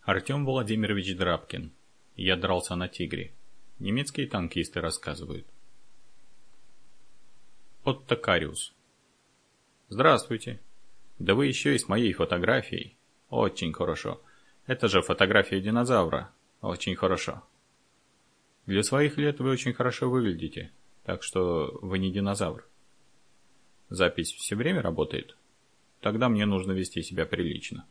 Артем Владимирович Драбкин. Я дрался на «Тигре». Немецкие танкисты рассказывают. Отто Кариус. Здравствуйте. Да вы еще и с моей фотографией. Очень хорошо. Это же фотография динозавра. Очень хорошо. Для своих лет вы очень хорошо выглядите, так что вы не динозавр. Запись все время работает? Тогда мне нужно вести себя прилично.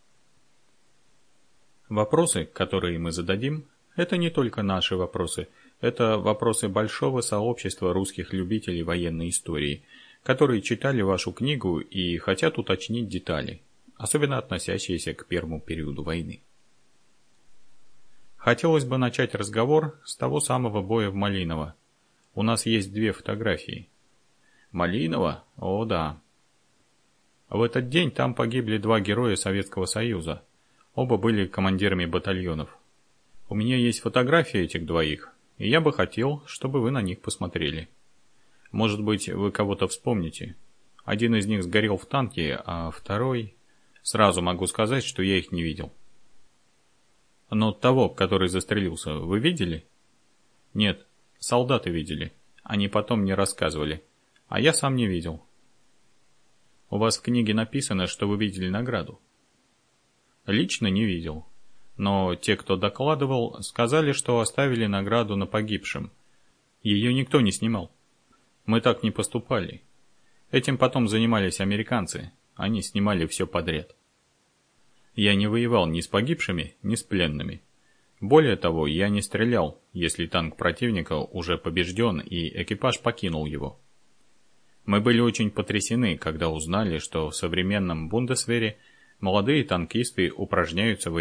Вопросы, которые мы зададим, это не только наши вопросы, это вопросы большого сообщества русских любителей военной истории, которые читали вашу книгу и хотят уточнить детали, особенно относящиеся к первому периоду войны. Хотелось бы начать разговор с того самого боя в Малиново. У нас есть 2 фотографии. Малиново? О, да. В этот день там погибли 2 героя Советского Союза. Оба были командирами батальонов. У меня есть фотографии этих 2, и я бы хотел, чтобы вы на них посмотрели. Может быть, вы кого-то вспомните. Один из них сгорел в танке, а второй... Сразу могу сказать, что я их не видел. Но того, который застрелился, вы видели? Нет, солдаты видели. Они потом мне рассказывали. А я сам не видел. У вас в книге написано, что вы видели награду. Лично не видел. Но те, кто докладывал, сказали, что оставили награду на погибшем. Ее никто не снимал. Мы так не поступали. Этим потом занимались американцы. Они снимали все подряд. Я не воевал ни с погибшими, ни с пленными. Более того, я не стрелял, если танк противника уже побежден и экипаж покинул его. Мы были очень потрясены, когда узнали, что в современном Бундесвере молодые танкисты упражняются в